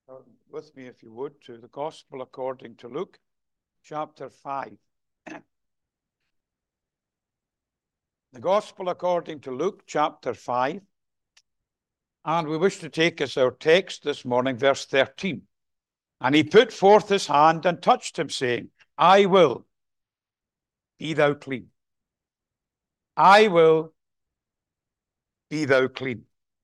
Turn with me, if you would, to the Gospel according to Luke, chapter 5. The Gospel according to Luke, chapter 5. And we wish to take as our text this morning, verse 13. And he put forth his hand and touched him, saying, I will, be thou clean. I will, be thou clean.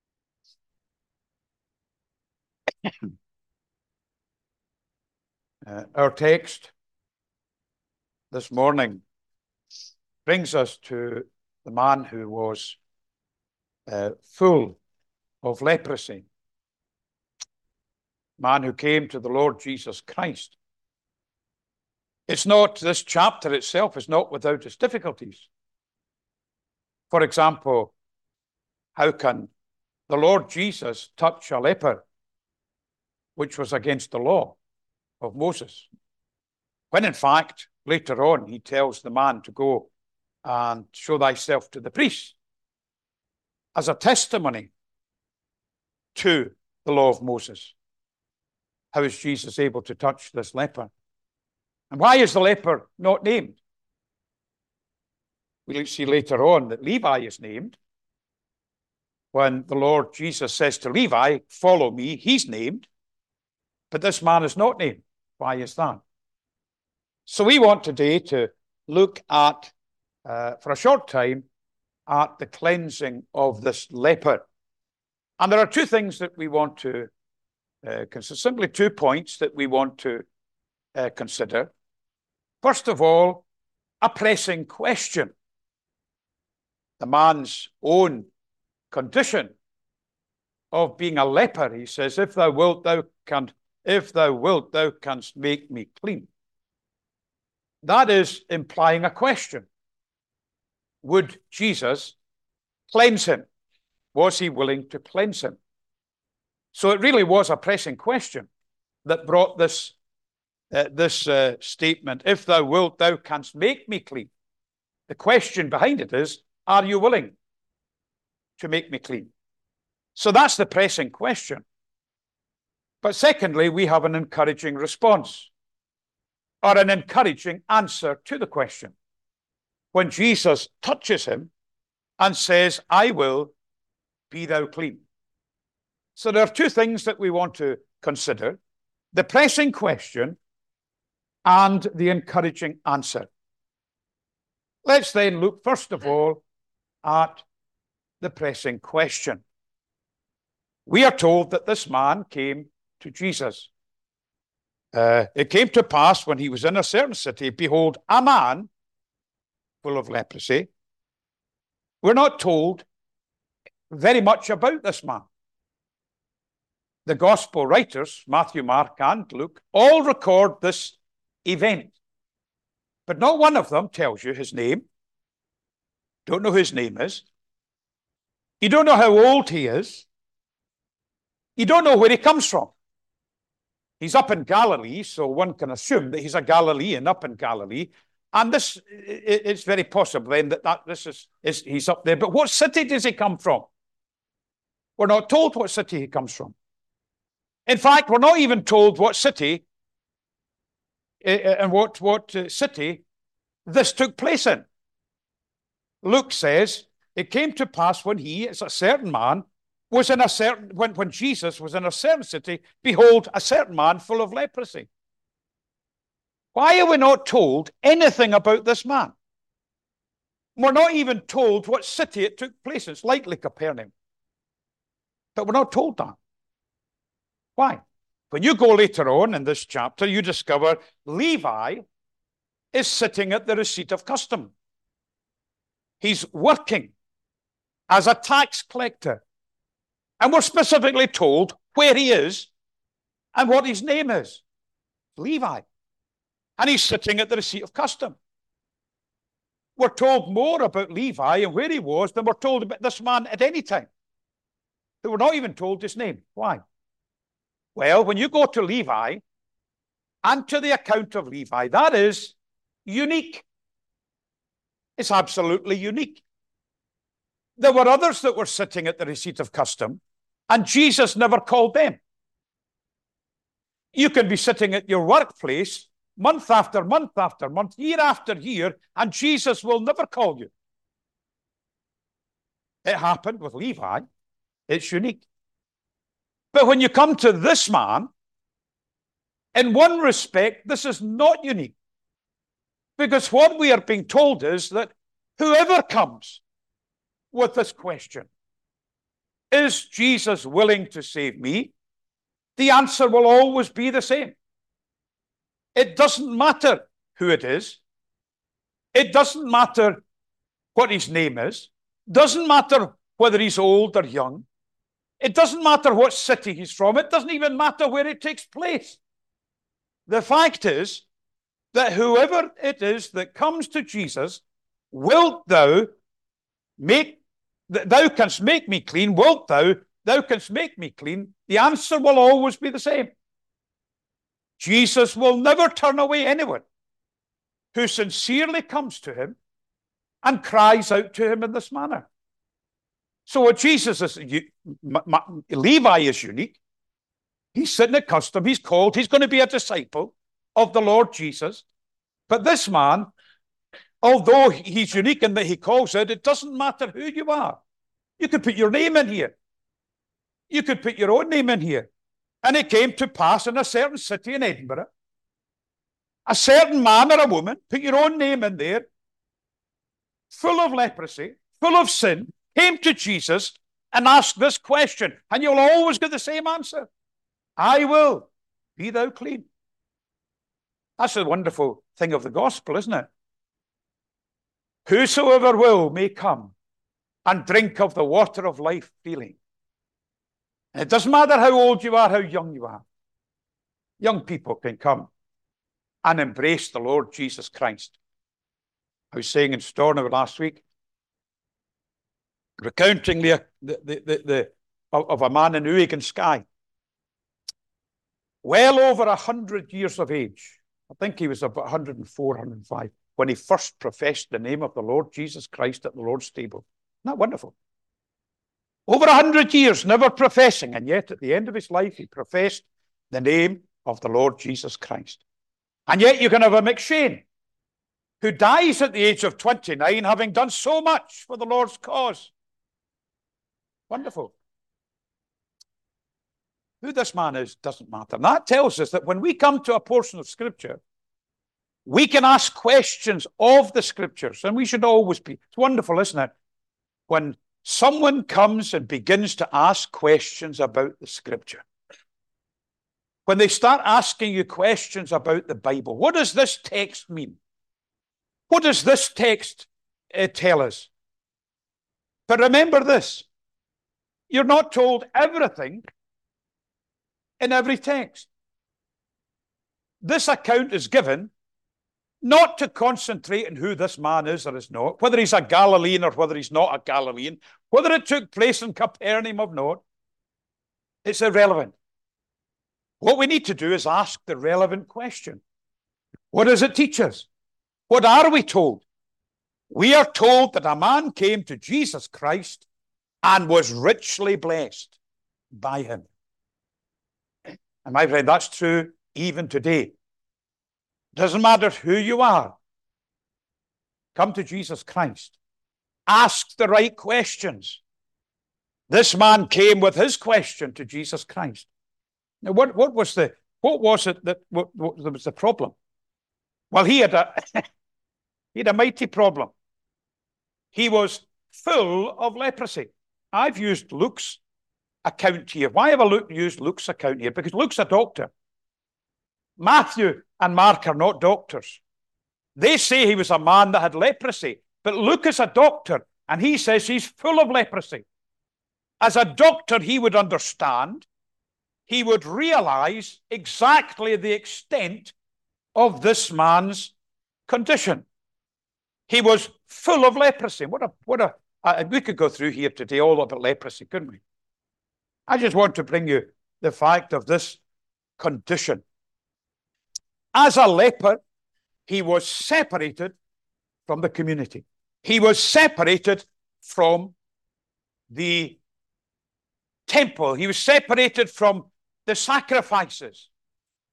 Our text this morning brings us to the man who was full of leprosy. Man who came to the Lord Jesus Christ. It's not, this chapter itself is not without its difficulties. For example, how can the Lord Jesus touch a leper, which was against the law of Moses, when in fact, later on, he tells the man to go and show thyself to the priest as a testimony to the law of Moses? How is Jesus able to touch this leper? And why is the leper not named? We'll see later on that Levi is named. When the Lord Jesus says to Levi, follow me, he's named. But this man is not named. Why is that? So we want today to look at, for a short time, at the cleansing of this leper. And there are two things that we want to consider, simply 2 points that we want to consider. First of all, a pressing question. The man's own condition of being a leper. He says, if thou wilt, thou canst make me clean. That is implying a question. Would Jesus cleanse him? Was he willing to cleanse him? So it really was a pressing question that brought this statement, if thou wilt, thou canst make me clean. The question behind it is, are you willing to make me clean? So that's the pressing question. But secondly, we have an encouraging response or an encouraging answer to the question. When Jesus touches him and says, I will, be thou clean. So there are two things that we want to consider: the pressing question and the encouraging answer. Let's then look, first of all, at the pressing question. We are told that this man came to Jesus. It came to pass when he was in a certain city, behold, a man full of leprosy. We're not told very much about this man. The gospel writers, Matthew, Mark, and Luke, all record this event. But not one of them tells you his name. Don't know who his name is. You don't know how old he is. You don't know where he comes from. He's up in Galilee, so one can assume that he's a Galilean up in Galilee. And this, it's very possible then that he's up there. But what city does he come from? We're not told what city he comes from. In fact, we're not even told what city and what city this took place in. Luke says, it came to pass when he, as a certain man, was in a certain, when Jesus was in a certain city, behold, a certain man full of leprosy. Why are we not told anything about this man? We're not even told what city it took place in. It's likely Capernaum. But we're not told that. Why? When you go later on in this chapter, you discover Levi is sitting at the receipt of custom. He's working as a tax collector. And we're specifically told where he is and what his name is. Levi. And he's sitting at the receipt of custom. We're told more about Levi and where he was than we're told about this man at any time. But we're not even told his name. Why? Well, when you go to Levi and to the account of Levi, that is unique. It's absolutely unique. There were others that were sitting at the receipt of custom, and Jesus never called them. You can be sitting at your workplace month after month after month, year after year, and Jesus will never call you. It happened with Levi. It's unique. But when you come to this man, in one respect, this is not unique. Because what we are being told is that whoever comes with this question, is Jesus willing to save me? The answer will always be the same. It doesn't matter who it is. It doesn't matter what his name is. Doesn't matter whether he's old or young. It doesn't matter what city he's from. It doesn't even matter where it takes place. The fact is that whoever it is that comes to Jesus, wilt thou canst make me clean? Wilt thou canst make me clean? The answer will always be the same. Jesus will never turn away anyone who sincerely comes to him and cries out to him in this manner. So what Jesus is, Levi is unique. He's sitting at custom. He's called. He's going to be a disciple of the Lord Jesus. But this man, although he's unique in that he calls out, it doesn't matter who you are. You could put your name in here. You could put your own name in here. And it came to pass in a certain city in Edinburgh, a certain man or a woman, put your own name in there, full of leprosy, full of sin, came to Jesus and asked this question. And you'll always get the same answer. I will, be thou clean. That's the wonderful thing of the gospel, isn't it? Whosoever will may come and drink of the water of life freely. And it doesn't matter how old you are, how young you are. Young people can come and embrace the Lord Jesus Christ. I was saying in Stornoway last week, recounting of a man in Uig and Skye, well over 100 years of age. I think he was about 104, 105, when he first professed the name of the Lord Jesus Christ at the Lord's table. Isn't that wonderful? Over 100 years, never professing, and yet at the end of his life, he professed the name of the Lord Jesus Christ. And yet you can have a McShane, who dies at the age of 29, having done so much for the Lord's cause. Wonderful. Who this man is doesn't matter. And that tells us that when we come to a portion of Scripture, we can ask questions of the Scriptures, and we should always be. It's wonderful, isn't it? When someone comes and begins to ask questions about the Scripture. When they start asking you questions about the Bible, what does this text mean? What does this text tell us? But remember this, you're not told everything in every text. This account is given not to concentrate on who this man is or is not, whether he's a Galilean or whether he's not a Galilean, whether it took place in Capernaum or not. It's irrelevant. What we need to do is ask the relevant question. What does it teach us? What are we told? We are told that a man came to Jesus Christ and was richly blessed by him. And my friend, that's true even today. Doesn't matter who you are. Come to Jesus Christ. Ask the right questions. This man came with his question to Jesus Christ. Now, what was it that was the problem? Well, he had a mighty problem. He was full of leprosy. I've used Luke's account here. Why have I used Luke's account here? Because Luke's a doctor. Matthew and Mark are not doctors. They say he was a man that had leprosy, but Luke is a doctor, and he says he's full of leprosy. As a doctor, he would understand, he would realize exactly the extent of this man's condition. He was full of leprosy. We could go through here today all about leprosy, couldn't we? I just want to bring you the fact of this condition. As a leper, he was separated from the community. He was separated from the temple. He was separated from the sacrifices.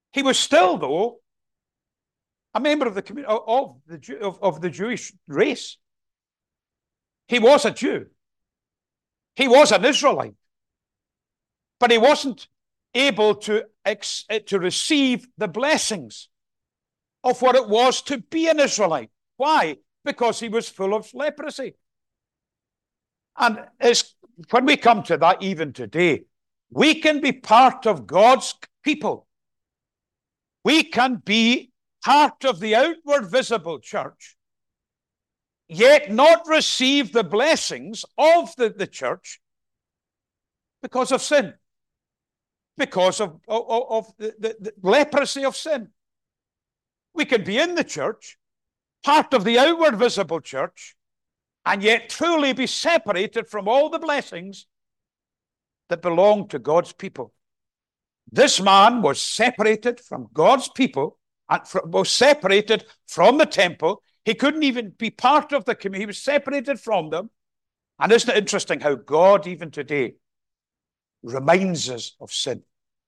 He was still, though, a member of the community of the Jewish race. He was a Jew. He was an Israelite. But he wasn't able to receive the blessings of what it was to be an Israelite. Why? Because he was full of leprosy. And when we come to that even today, we can be part of God's people. We can be part of the outward visible church, yet not receive the blessings of the church because of sin, because of the leprosy of sin. We can be in the church, part of the outward visible church, and yet truly be separated from all the blessings that belong to God's people. This man was separated from God's people and was separated from the temple. He couldn't even be part of the community. He was separated from them. And isn't it interesting how God, even today, reminds us of sin?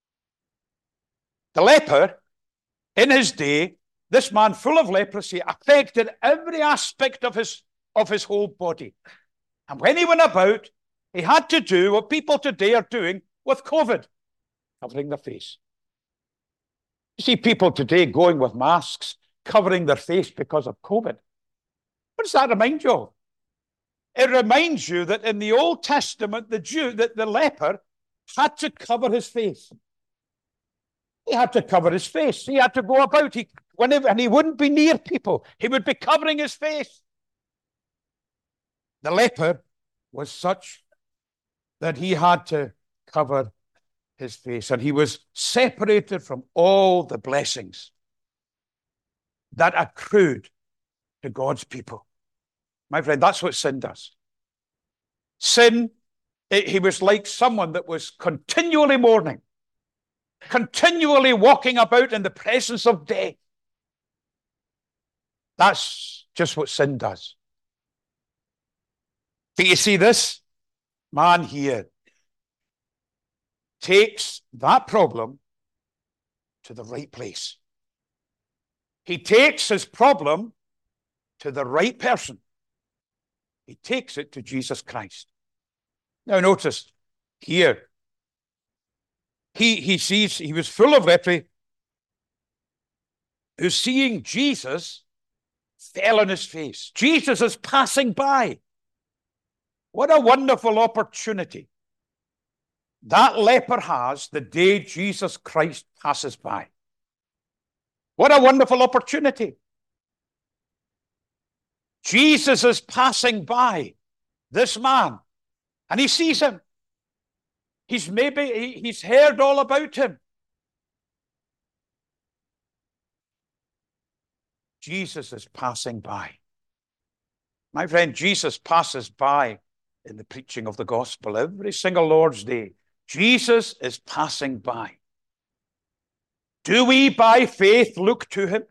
The leper, in his day, this man full of leprosy, affected every aspect of his whole body. And when he went about, he had to do what people today are doing with COVID, covering their face. You see people today going with masks, covering their face because of COVID. What does that remind you of? It reminds you that in the Old Testament, the leper had to cover his face. He had to cover his face. He had to go about. And he wouldn't be near people. He would be covering his face. The leper was such that he had to cover his face, and he was separated from all the blessings that accrued to God's people. My friend, that's what sin does. Sin, he was like someone that was continually mourning, continually walking about in the presence of death. That's just what sin does. But you see, this man here takes that problem to the right place. He takes his problem to the right person. He takes it to Jesus Christ. Now notice here, he sees, he was full of leprosy, who seeing Jesus fell on his face. Jesus is passing by. What a wonderful opportunity that leper has the day Jesus Christ passes by. What a wonderful opportunity. Jesus is passing by this man, and he sees him. He's heard all about him. Jesus is passing by. My friend, Jesus passes by in the preaching of the gospel every single Lord's Day. Jesus is passing by. Do we by faith look to him?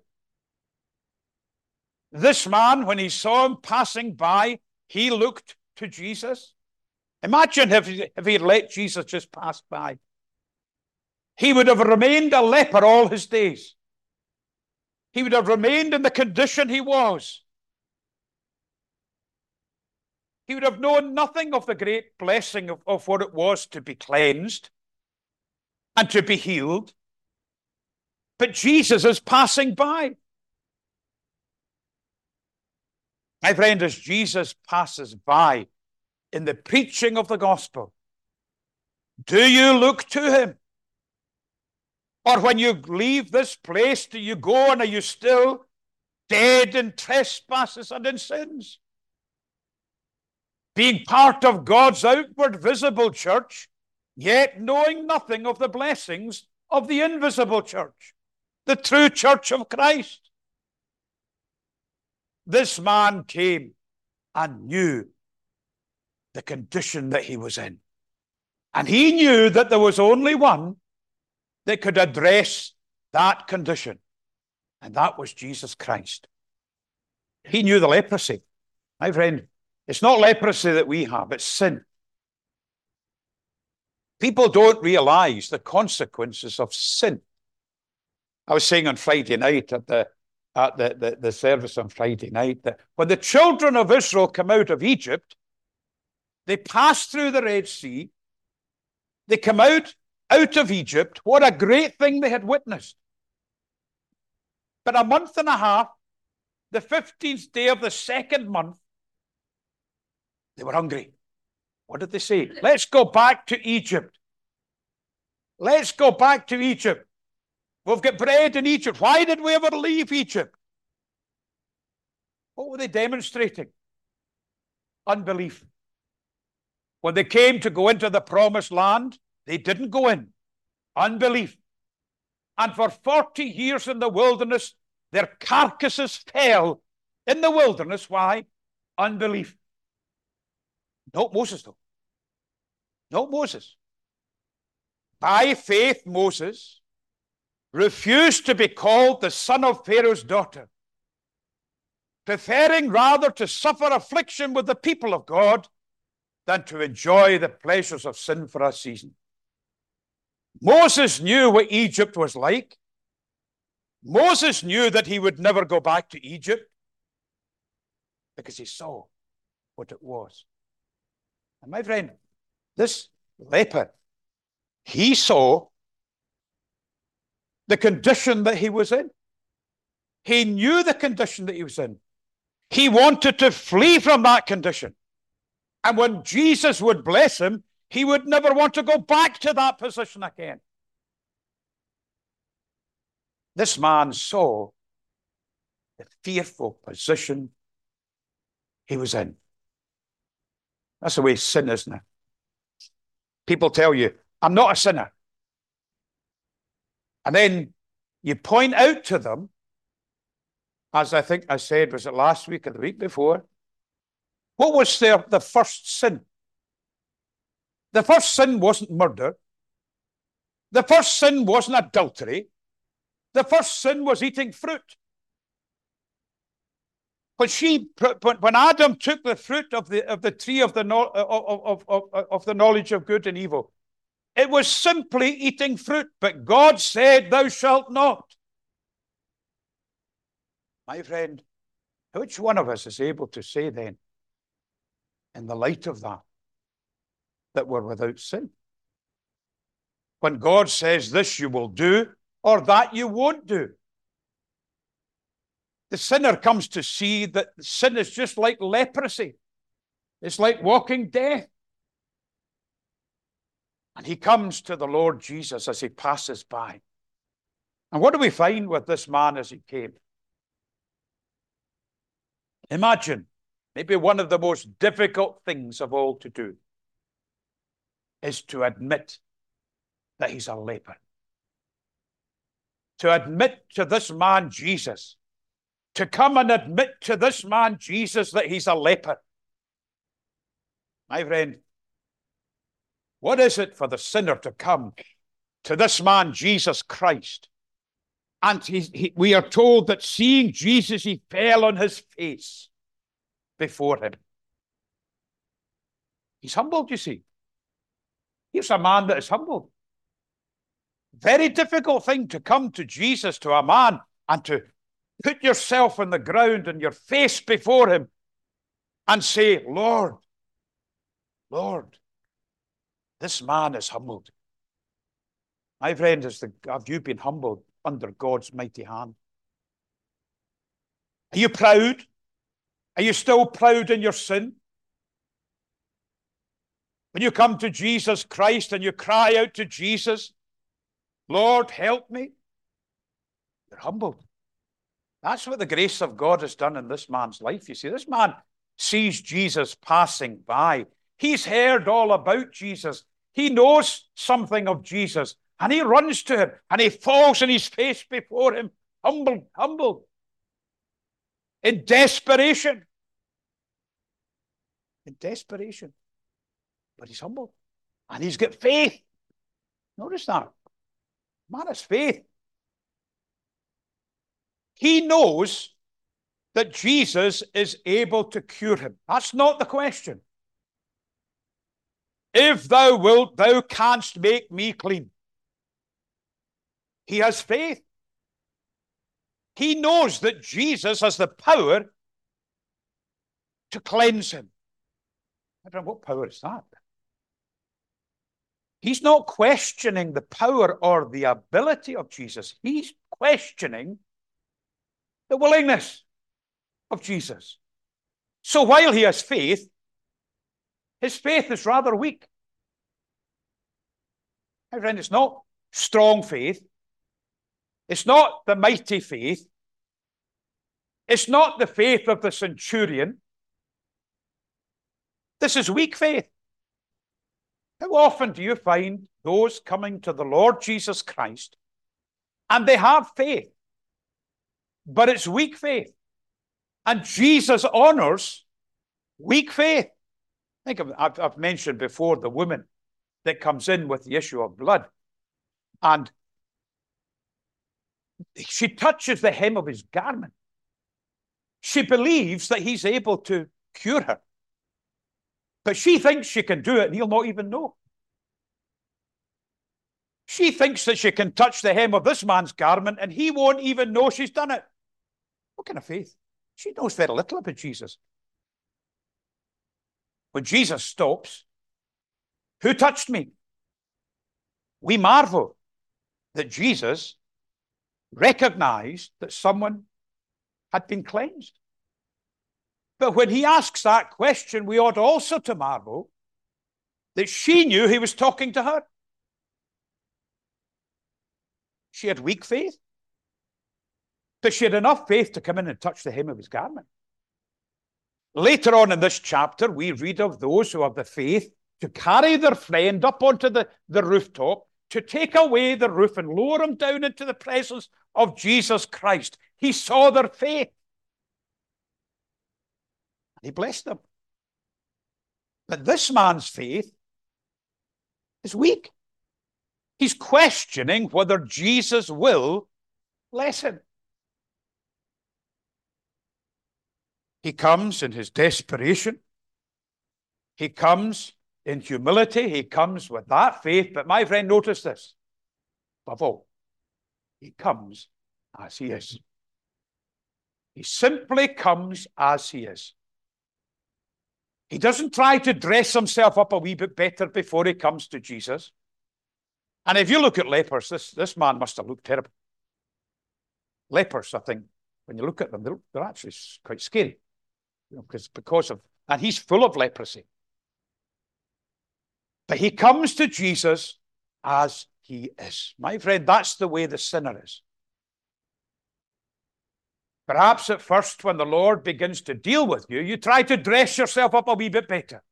This man, when he saw him passing by, he looked to Jesus. Imagine if he had let Jesus just pass by. He would have remained a leper all his days. He would have remained in the condition he was. He would have known nothing of the great blessing of what it was to be cleansed and to be healed. But Jesus is passing by. My friend, as Jesus passes by in the preaching of the gospel, do you look to him? Or when you leave this place, do you go and are you still dead in trespasses and in sins? Being part of God's outward visible church, yet knowing nothing of the blessings of the invisible church, the true church of Christ. This man came and knew the condition that he was in. And he knew that there was only one that could address that condition, and that was Jesus Christ. He knew the leprosy. My friend, it's not leprosy that we have, it's sin. People don't realize the consequences of sin. I was saying on Friday night at the service on Friday night that when the children of Israel come out of Egypt, they pass through the Red Sea. They come out of Egypt. What a great thing they had witnessed. But a month and a half, the 15th day of the second month, they were hungry. What did they say? Let's go back to Egypt. Let's go back to Egypt. We've got bread in Egypt. Why did we ever leave Egypt? What were they demonstrating? Unbelief. When they came to go into the promised land, they didn't go in. Unbelief. And for 40 years in the wilderness, their carcasses fell in the wilderness. Why? Unbelief. Not Moses, though. Not Moses. By faith, Moses refused to be called the son of Pharaoh's daughter, preferring rather to suffer affliction with the people of God than to enjoy the pleasures of sin for a season. Moses knew what Egypt was like. Moses knew that he would never go back to Egypt because he saw what it was. And my friend, this leper, he saw the condition that he was in. He knew the condition that he was in. He wanted to flee from that condition. And when Jesus would bless him, he would never want to go back to that position again. This man saw the fearful position he was in. That's the way sin is now. People tell you, I'm not a sinner. And then you point out to them, as I think I said, was it last week or the week before, what was the first sin? The first sin wasn't murder. The first sin wasn't adultery. The first sin was eating fruit. When Adam took the fruit of the tree of the knowledge of good and evil, it was simply eating fruit. But God said, "Thou shalt not." My friend, which one of us is able to say then, in the light of that we're without sin? When God says, "This you will do," or "that you won't do." The sinner comes to see that sin is just like leprosy. It's like walking death. And he comes to the Lord Jesus as he passes by. And what do we find with this man as he came? Imagine, maybe one of the most difficult things of all to do is to admit that he's a leper. To admit to this man Jesus, to come and admit to this man Jesus that he's a leper. My friend, what is it for the sinner to come to this man Jesus Christ? And we are told that seeing Jesus, he fell on his face before him. He's humbled, you see. Here's a man that is humbled. Very difficult thing to come to Jesus, to a man, and to put yourself on the ground and your face before him and say, "Lord, Lord, this man is humbled." My friend, have you been humbled under God's mighty hand? Are you proud? Are you still proud in your sin? When you come to Jesus Christ and you cry out to Jesus, "Lord, help me," you're humbled. That's what the grace of God has done in this man's life. You see, this man sees Jesus passing by. He's heard all about Jesus. He knows something of Jesus. And he runs to him and he falls on his face before him, humbled, in desperation. In desperation. But he's humble. And he's got faith. Notice that. Man has faith. He knows that Jesus is able to cure him. That's not the question. If thou wilt, thou canst make me clean. He has faith. He knows that Jesus has the power to cleanse him. What power is that? He's not questioning the power or the ability of Jesus. He's questioning the willingness of Jesus. So while he has faith, his faith is rather weak. My friend, it's not strong faith. It's not the mighty faith. It's not the faith of the centurion. This is weak faith. How often do you find those coming to the Lord Jesus Christ and they have faith, but it's weak faith? And Jesus honors weak faith. I've mentioned before the woman that comes in with the issue of blood, and she touches the hem of his garment. She believes that he's able to cure her, but she thinks she can do it and he'll not even know. She thinks that she can touch the hem of this man's garment and he won't even know she's done it. What kind of faith? She knows very little about Jesus. When Jesus stops, who touched me? We marvel that Jesus recognized that someone had been cleansed. But when he asks that question, we ought also to marvel that she knew he was talking to her. She had weak faith, but she had enough faith to come in and touch the hem of his garment. Later on in this chapter, we read of those who have the faith to carry their friend up onto the rooftop, to take away the roof and lower him down into the presence of Jesus Christ. He saw their faith. He blessed them. But this man's faith is weak. He's questioning whether Jesus will bless him. He comes in his desperation. He comes in humility. He comes with that faith. But my friend, notice this. Above all, he comes as he is. He simply comes as he is. He doesn't try to dress himself up a wee bit better before he comes to Jesus. And if you look at lepers, this man must have looked terrible. Lepers, I think, when you look at them, they're actually quite scary. Because of, and he's full of leprosy. But he comes to Jesus as he is. My friend, that's the way the sinner is. Perhaps at first, when the Lord begins to deal with you, you try to dress yourself up a wee bit better.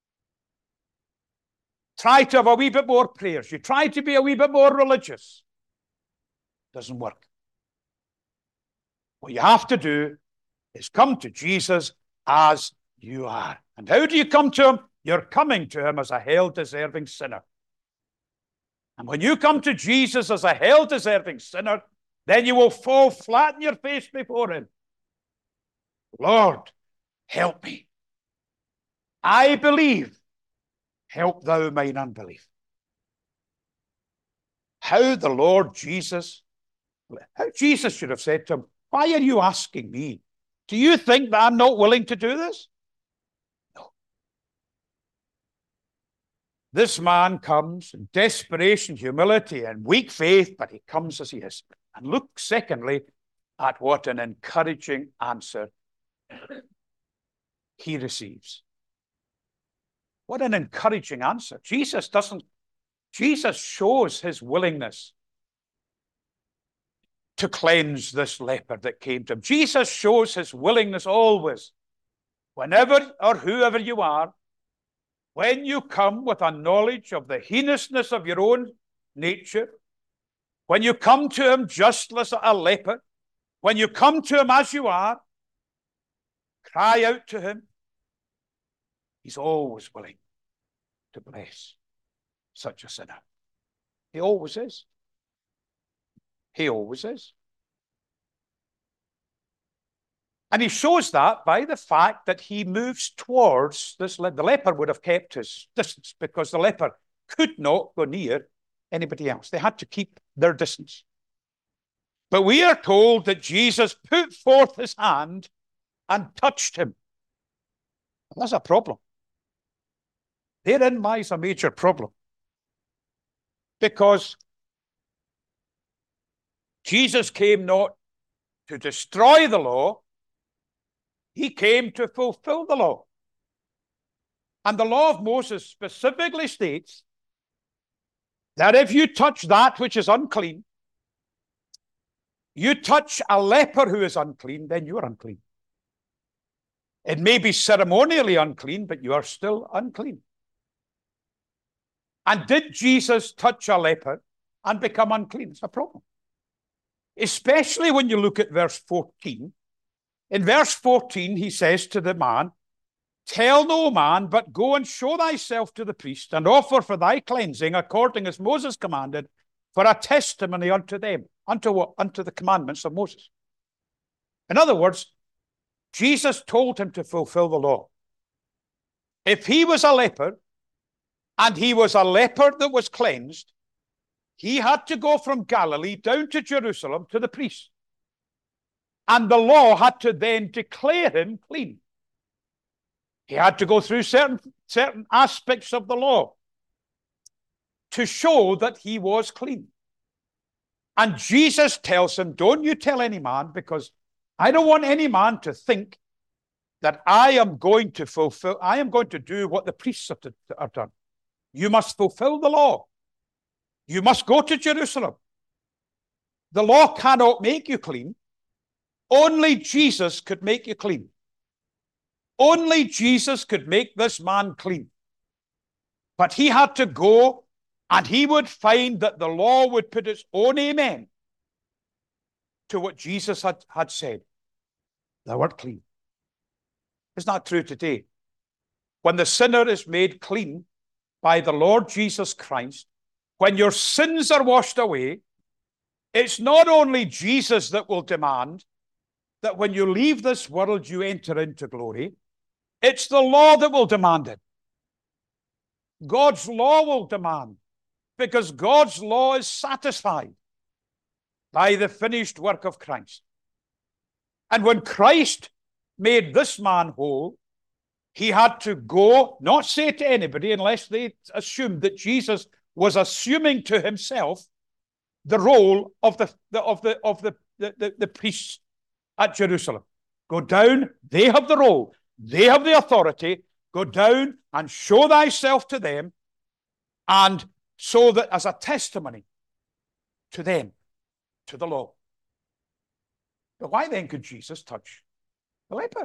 Try to have a wee bit more prayers. You try to be a wee bit more religious. Doesn't work. What you have to do is come to Jesus as you are. And how do you come to him? You're coming to him as a hell-deserving sinner. And when you come to Jesus as a hell-deserving sinner, then you will fall flat on your face before him. Lord, help me. I believe. Help thou mine unbelief. How Jesus should have said to him, why are you asking me? Do you think that I'm not willing to do this? No. This man comes in desperation, humility, and weak faith, but he comes as he is. And look, secondly, at what an encouraging answer he receives. What an encouraging answer. Jesus shows his willingness to cleanse this leper that came to him. Jesus shows his willingness always, whenever or whoever you are, when you come with a knowledge of the heinousness of your own nature, when you come to him just as a leper, when you come to him as you are, cry out to him. He's always willing to bless such a sinner. He always is. He always is. And he shows that by the fact that he moves towards this. The leper would have kept his distance because the leper could not go near anybody else. They had to keep their distance. But we are told that Jesus put forth his hand and touched him. That's a problem. Therein lies a major problem. Because Jesus came not to destroy the law, he came to fulfill the law. And the law of Moses specifically states that if you touch that which is unclean, you touch a leper who is unclean, then you are unclean. It may be ceremonially unclean, but you are still unclean. And did Jesus touch a leper and become unclean? It's a problem. Especially when you look at verse 14. In verse 14, he says to the man, tell no man, but go and show thyself to the priest, and offer for thy cleansing according as Moses commanded, for a testimony unto them. Unto what? Unto the commandments of Moses. In other words, Jesus told him to fulfill the law. If he was a leper, and he was a leper that was cleansed, he had to go from Galilee down to Jerusalem to the priest. And the law had to then declare him clean. He had to go through certain aspects of the law to show that he was clean. And Jesus tells him, don't you tell any man, because I don't want any man to think that I am going to do what the priests have done. You must fulfill the law. You must go to Jerusalem. The law cannot make you clean. Only Jesus could make you clean. Only Jesus could make this man clean. But he had to go, and he would find that the law would put its own amen to what Jesus had said. Thou art clean. Isn't that true today? When the sinner is made clean by the Lord Jesus Christ, when your sins are washed away, it's not only Jesus that will demand that when you leave this world, you enter into glory. It's the law that will demand it. God's law will demand, because God's law is satisfied by the finished work of Christ. And when Christ made this man whole, he had to go, not say to anybody, unless they assumed that Jesus was assuming to himself the role of the priests at Jerusalem. Go down, they have the role, they have the authority. Go down and show thyself to them, and so that as a testimony to them, to the law. But why then could Jesus touch the leper?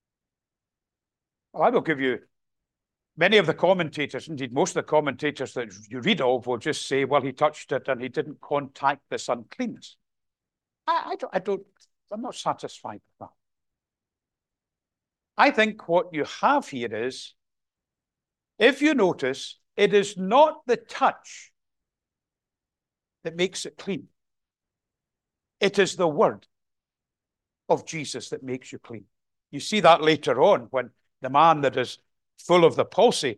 Well, I will give you many of the commentators, indeed most of the commentators that you read of, will just say, well, he touched it and he didn't contact this uncleanness. I'm not satisfied with that. I think what you have here is, if you notice, it is not the touch that makes it clean. It is the word of Jesus that makes you clean. You see that later on when the man that is full of the palsy,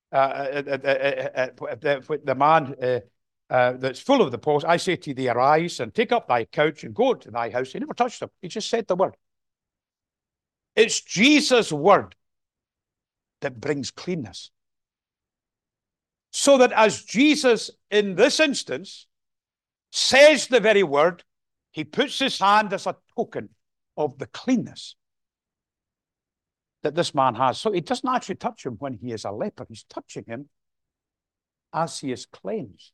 the man that's full of the palsy, I say to thee, arise and take up thy couch and go to thy house. He never touched him. He just said the word. It's Jesus' word that brings cleanness. So that as Jesus, in this instance, says the very word, he puts his hand as a token of the cleanness that this man has. So he doesn't actually touch him when he is a leper. He's touching him as he is cleansed.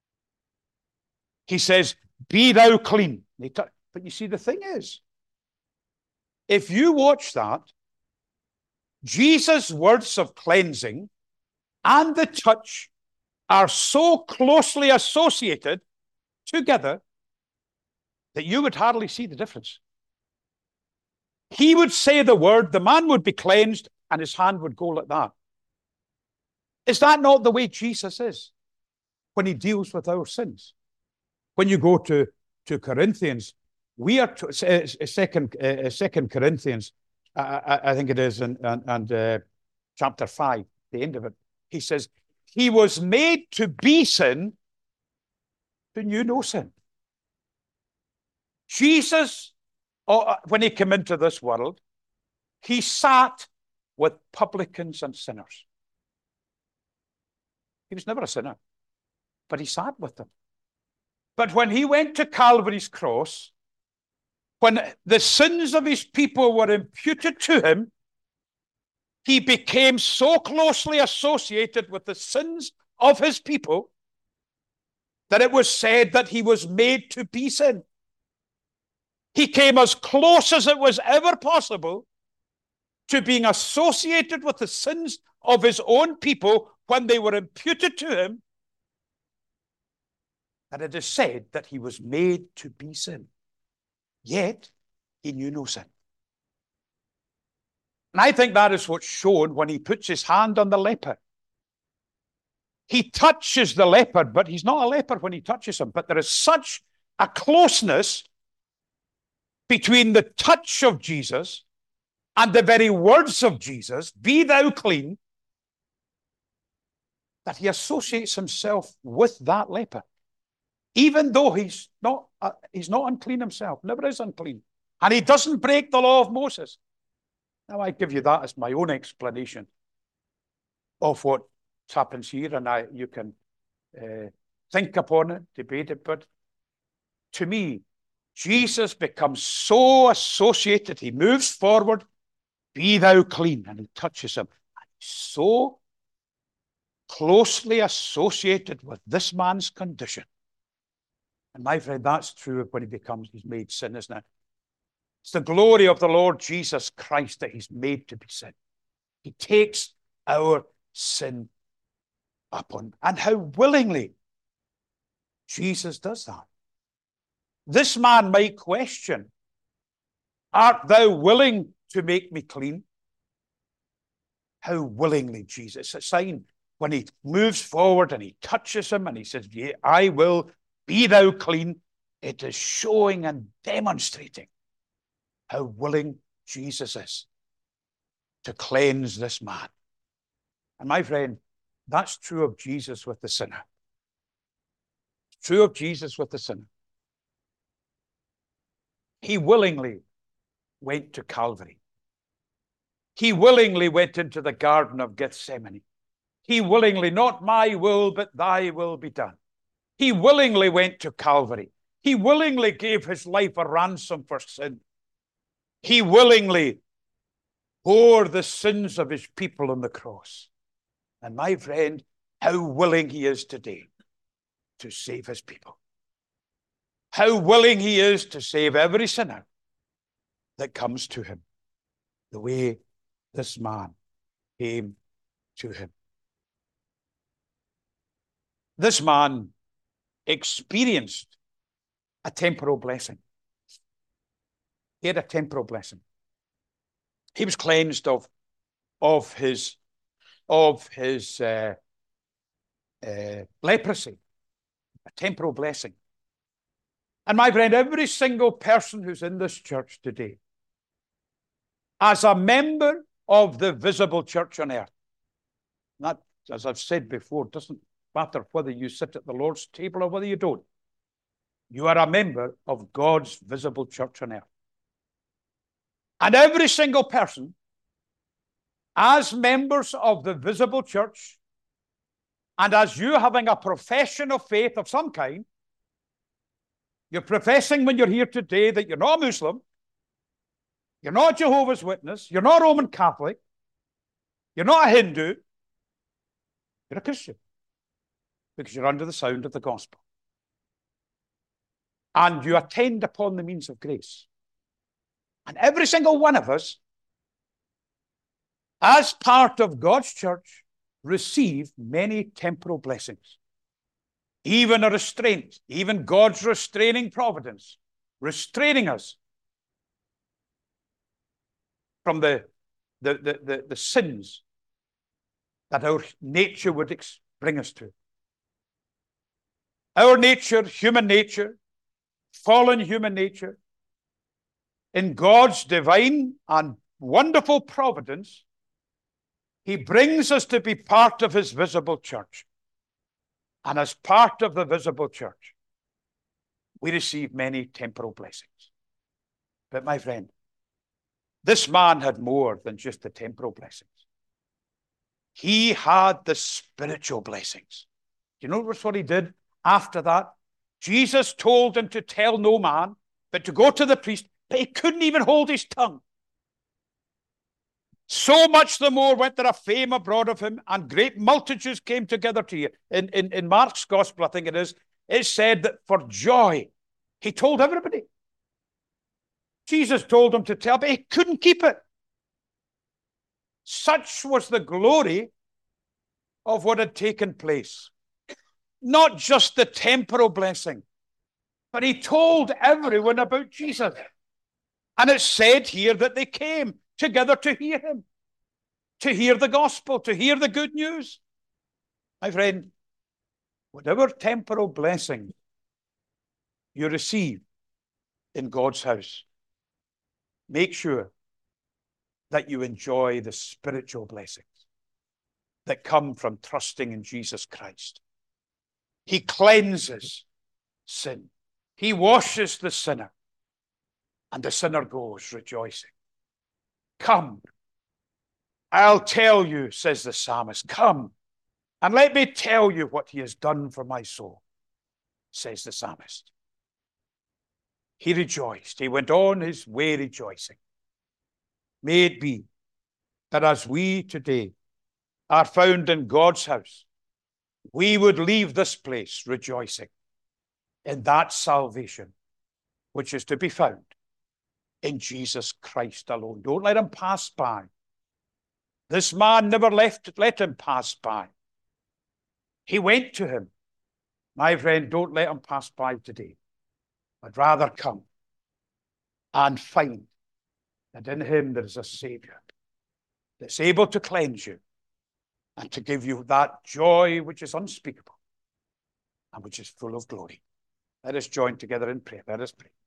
He says, be thou clean. But you see, the thing is, if you watch that, Jesus' words of cleansing and the touch are so closely associated together that you would hardly see the difference. He would say the word, the man would be cleansed, and his hand would go like that. Is that not the way Jesus is when he deals with our sins? When you go to Corinthians, we are Second Corinthians, I think it is, and chapter 5, the end of it. He says, he was made to be sin who knew no sin. Jesus, when he came into this world, he sat with publicans and sinners. He was never a sinner, but he sat with them. But when he went to Calvary's cross, when the sins of his people were imputed to him, he became so closely associated with the sins of his people that it was said that he was made to be sin. He came as close as it was ever possible to being associated with the sins of his own people when they were imputed to him, that it is said that he was made to be sin. Yet, he knew no sin. And I think that is what's shown when he puts his hand on the leper. He touches the leper, but he's not a leper when he touches him. But there is such a closeness between the touch of Jesus and the very words of Jesus, "Be thou clean," that he associates himself with that leper, even though he's not unclean himself, never is unclean, and he doesn't break the law of Moses. Now, I give you that as my own explanation of what happens here, and you can think upon it, debate it, but to me, Jesus becomes so associated, he moves forward, "Be thou clean," and he touches him. And he's so closely associated with this man's condition. And my friend, that's true of when he's made sin, isn't it? It's the glory of the Lord Jesus Christ that he's made to be sin. He takes our sin upon, and how willingly Jesus does that. This man might question, "Art thou willing to make me clean?" How willingly Jesus, a sign when he moves forward and he touches him and he says, "Yeah, I will, be thou clean." It is showing and demonstrating how willing Jesus is to cleanse this man. And my friend, that's true of Jesus with the sinner. It's true of Jesus with the sinner. He willingly went to Calvary. He willingly went into the Garden of Gethsemane. He willingly, "Not my will, but thy will be done." He willingly went to Calvary. He willingly gave his life a ransom for sin. He willingly bore the sins of his people on the cross. And my friend, how willing he is today to save his people. How willing he is to save every sinner that comes to him, the way this man came to him. This man experienced a temporal blessing. He had a temporal blessing. He was cleansed of his leprosy, a temporal blessing. And my friend, every single person who's in this church today, as a member of the visible church on earth, that, as I've said before, doesn't matter whether you sit at the Lord's table or whether you don't. You are a member of God's visible church on earth. And every single person, as members of the visible church, and as you having a profession of faith of some kind, you're professing when you're here today that you're not a Muslim, you're not a Jehovah's Witness, you're not a Roman Catholic, you're not a Hindu, you're a Christian, because you're under the sound of the gospel. And you attend upon the means of grace. And every single one of us, as part of God's church, receive many temporal blessings. Even a restraint, even God's restraining providence, restraining us from the sins that our nature would bring us to. Our nature, human nature, fallen human nature, in God's divine and wonderful providence, he brings us to be part of his visible church. And as part of the visible church, we receive many temporal blessings. But my friend, this man had more than just the temporal blessings. He had the spiritual blessings. Do you know what he did after that? Jesus told him to tell no man, but to go to the priest, but he couldn't even hold his tongue. So much the more went there a fame abroad of him, and great multitudes came together to hear. In Mark's gospel, I think it said that for joy, he told everybody. Jesus told him to tell, but he couldn't keep it. Such was the glory of what had taken place. Not just the temporal blessing, but he told everyone about Jesus. And it's said here that they came together to hear him, to hear the gospel, to hear the good news. My friend, whatever temporal blessing you receive in God's house, make sure that you enjoy the spiritual blessings that come from trusting in Jesus Christ. He cleanses sin. He washes the sinner, and the sinner goes rejoicing. Come, I'll tell you, says the psalmist, come, and let me tell you what he has done for my soul, says the psalmist. He rejoiced. He went on his way rejoicing. May it be that as we today are found in God's house, we would leave this place rejoicing in that salvation which is to be found in Jesus Christ alone. Don't let him pass by. This man never let him pass by. He went to him. My friend, don't let him pass by today. I'd rather come and find that in him there is a Savior that's able to cleanse you and to give you that joy which is unspeakable and which is full of glory. Let us join together in prayer. Let us pray.